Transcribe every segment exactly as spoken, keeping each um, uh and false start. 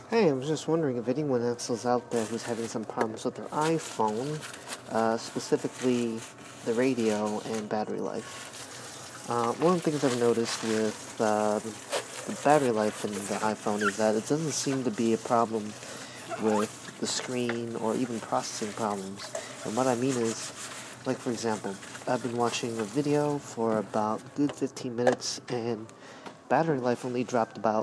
Hey, I was just wondering if anyone else is out there who's having some problems with their iPhone, uh, specifically the radio and battery life. Uh, one of the things I've noticed with uh, the battery life in the iPhone is that it doesn't seem to be a problem with the screen or even processing problems. And what I mean is, like for example, I've been watching a video for about a good fifteen minutes and battery life only dropped about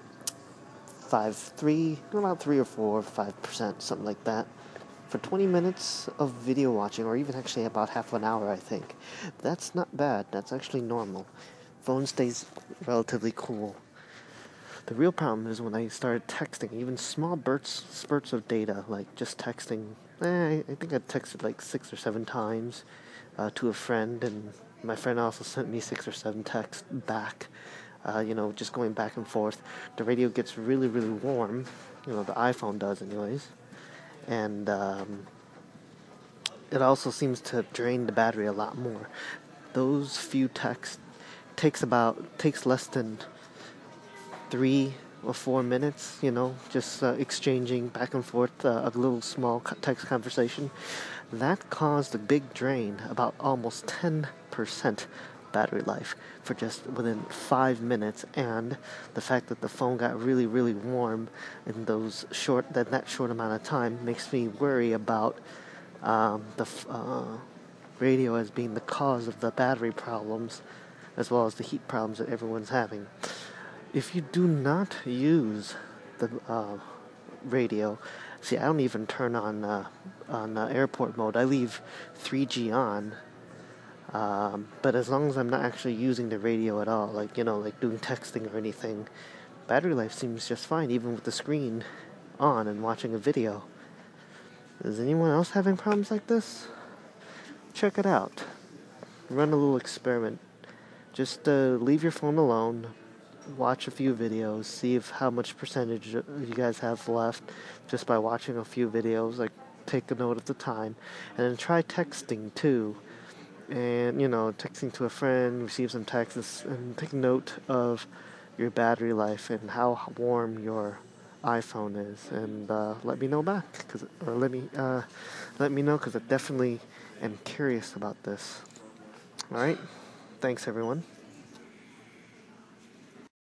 five, three, about three or four, five percent, something like that. For twenty minutes of video watching, or even actually about half an hour, I think. That's not bad. That's actually normal. Phone stays relatively cool. The real problem is when I started texting, even small bursts, spurts of data, like just texting. Eh, I think I texted like six or seven times uh, to a friend, and my friend also sent me six or seven texts back. Uh, you know, just going back and forth. The radio gets really, really warm. You know, the iPhone does, anyways. And um, it also seems to drain the battery a lot more. Those few texts takes about takes less than three or four minutes. You know, just uh, exchanging back and forth uh, a little small text conversation. That caused a big drain, about almost ten percent battery life for just within five minutes, and the fact that the phone got really, really warm in those short that that short amount of time makes me worry about um, the uh, radio as being the cause of the battery problems, as well as the heat problems that everyone's having. If you do not use the uh, radio, see, I don't even turn on uh, on uh, airport mode. I leave three G on. Um, but as long as I'm not actually using the radio at all, like, you know, like doing texting or anything, battery life seems just fine, even with the screen on and watching a video. Is anyone else having problems like this? Check it out. Run a little experiment. Just uh, leave your phone alone, watch a few videos, see if how much percentage you guys have left just by watching a few videos, like take a note of the time, and then try texting too. And, you know, texting to a friend, receive some texts, and take note of your battery life and how warm your iPhone is, and uh, let me know back, cause, or let me uh, let me know, because I definitely am curious about this. All right, thanks everyone.